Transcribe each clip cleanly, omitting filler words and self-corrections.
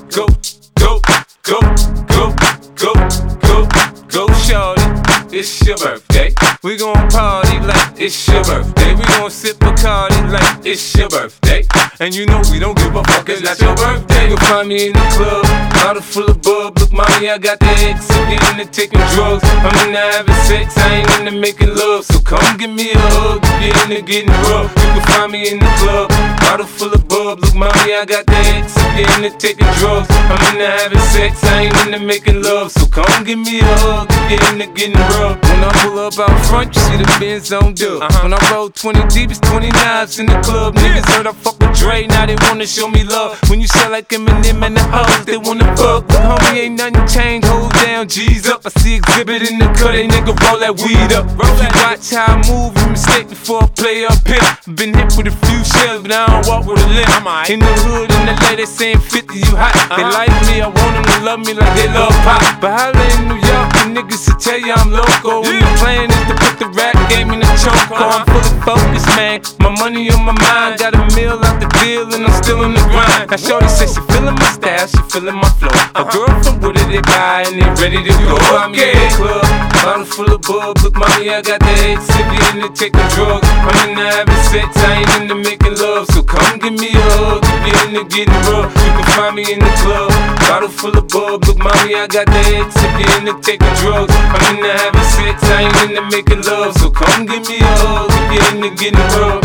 Go, go, go, go, go, go, go, shorty. It's your birthday. We gon' party like it's your birthday. We gon' sip Bacardi like it's your birthday. And you know we don't give a fuck, it's not your birthday. You'll find me in the club, bottle full of bub. Look, mommy, I got the X. I'm into taking drugs. I'm into having sex, I ain't into making love. So come give me a hug, if you're into getting rough. You can find me in the club, bottle full of bub. Look, mommy, I got the X. I'm into taking drugs. I'm into having sex, I ain't into making love. So come give me a hug, if you're into getting rough. When I pull up out front, you see the Benz on dub. When I roll 20 deep, it's 20 knives in the club. Niggas heard I fuck with Dre, now they wanna show me love. When you sell like Eminem and the hoes, they wanna fuck. Look, homie, ain't nothing changed, hold down, G's up. I see exhibit in the cut, they nigga roll that weed up. If you watch how I move, you mistake before I play up here. Been hit with a few shells, but I don't walk with a limp. In the hood, in the lady saying 50, you hot. They like me, I want them to love me like they love pop. But holla in New York, the niggas will tell you I'm loco. And the plan is to put the rap game in the choke. I'm fully focused, man. My money on my mind. Got a meal out the deal and I'm still in the grind. Now shorty says she feeling my style, she feeling my flow. A girl from Wooded, they buy and they ready to go. I'm in the club, bottle full of bub. Look, mommy, I got the X. If you into taking drugs, I'm into having sex, I ain't into making love. So come give me a hug, if you into getting rough. You can find me in the club, bottle full of bub. Look, mommy, I got the X. If you into taking drugs, I'm into having sex, I ain't into making love. So come give me a hug, if you into getting rough.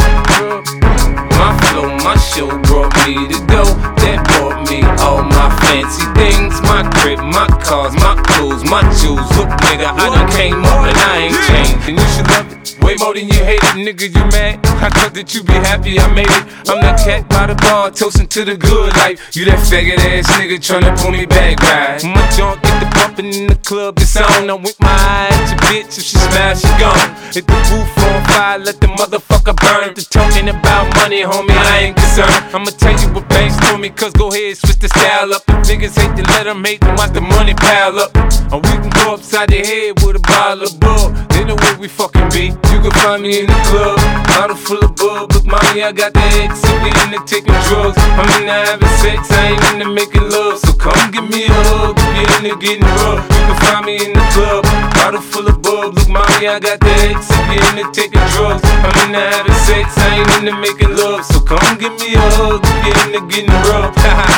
My flow, my show brought me to go. That brought me all my fancy things. My crib, my cars, my clothes, my jewels. Look, nigga, I done came up and I ain't changed. And you should love it way more than you hate it, nigga, you mad? I thought that you be happy I made it. I'm that cat by the bar, toasting to the good life. You that faggot ass nigga tryna pull me back, right? My junk get the bumpin' in the club, it's on. I wink my eye at your bitch, if she smash, she gone. Hit the roof on fire, let the motherfucker burn. The talking about money, homie, I ain't concerned. I'ma tell you what banks told me, cause go ahead, switch the style up. If niggas hate to let them hate them, watch the money pile up. Or we can go upside their head with a bottle of bub. They know where we fucking be. You can find me in the club, bottle full of bub. Look, mommy, I got the X. If you into taking drugs, I'm into having sex, I ain't into making love. So come give me a hug, if you into getting rough. You can find me in the club, bottle full of bub. Look, mommy, I got the X. If you into taking drugs, I'm into having sex, I ain't into making love. So come give me a hug, if you into getting rough.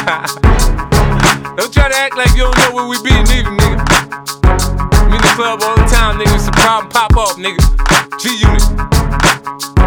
Don't try to act like you don't know where we be, neither, nigga. We in the club all the time, nigga. It's a problem, pop off, nigga. G-Unit.